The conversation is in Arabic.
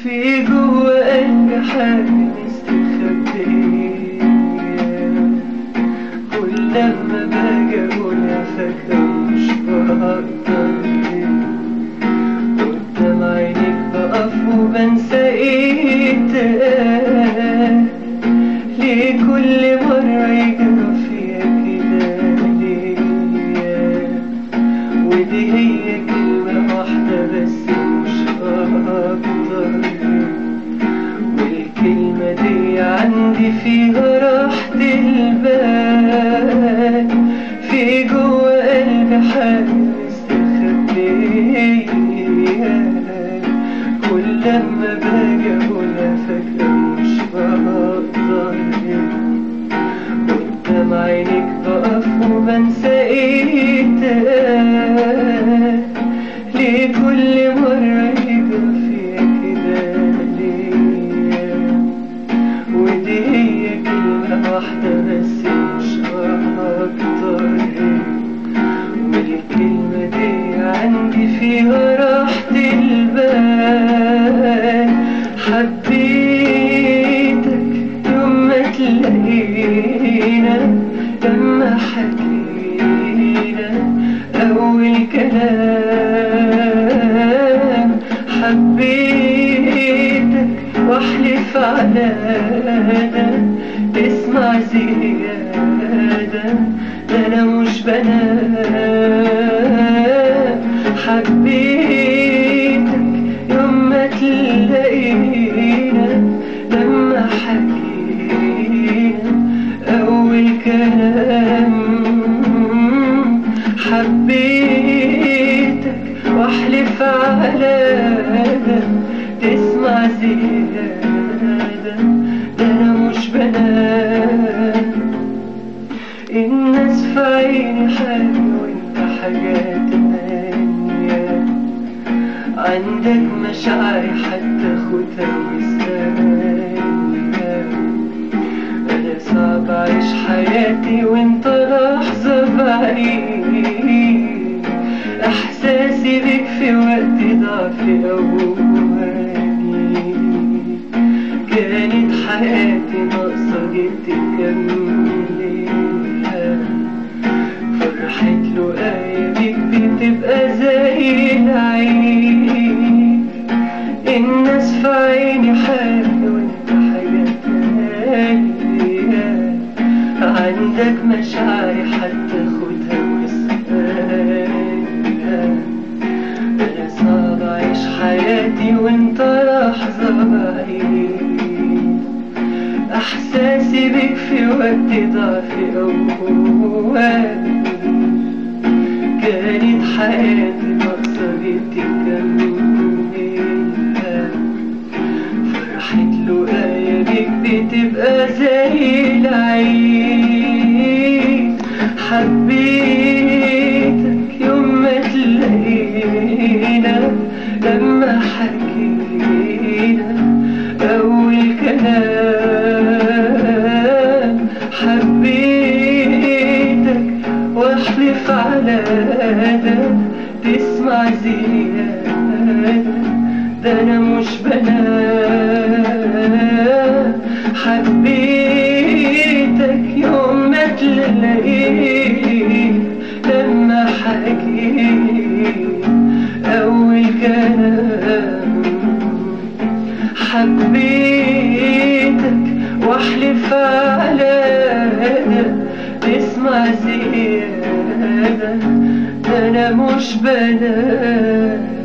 في جوا قلبي حاجة مستخبية، كل لما باجي اقولها فجأة مش بقدر، قدام عينيك بقف وبنسى ايه اتقال. ليه كل مرة يجرى فيا كده ليه؟ ودي هي كلمة واحدة بس مش أكتر، والكلمة دي عندي فيها راحة البال. في جوا قلبي حاجة مستخبية، كل لما باجي أقولها فجأة مش بقدر، قدام عينيك بقف وبنسى ايه اتقال. ليه كل مرة يجرى فيا كده ليه؟ ودي هي كلمة واحدة بس مش أكتر، والكلمة دي عندي فيها راحة البال. حبيتك يوم ما تلاقينا، لما حكينا أول كلام. حبيتك واحلف على ده تسمع زيادة، ده أنا مش بنام. حبيتك يوم ما تلاقينا، لما حكينا أول كلام. حبيتك واحلف على ده تسمع زيادة، ده أنا مش بنام. الناس في عيني حاجة وانت حاجات تانية، عندك مشاعري حتى خدها وثانية. أنا صعب أعيش حياتي وانت لحظة بعيد، إحساسي بيك في وقت ضعفي أولي، كانت حياتي ناقصة جيت تكمليها. فرحة لقايا بيك بتبقى زي العيد. الناس في عيني حاجة وانت حاجة تانية، عندك مشاعري حتى خدها واسألها. أنا صعب أعيش حياتي وانت لحظة بعيد، إحساسي بيك في وقت ضعفي أولي، كانت حياتي ناقصة جيت تكملها. فرحة لقايا بيك بتبقى زي العيد. حبيتك يوم ما تلاقينا، لما حكينا أول كلام. حبيتك واحلف على ده تسمع زيادة، ده أنا مش بنام. حبيتك يوم ما تلاقيني، لما حكيت أول كلام. حبيتك واحلف على ده تسمع زيادة، ده أنا مش بنام.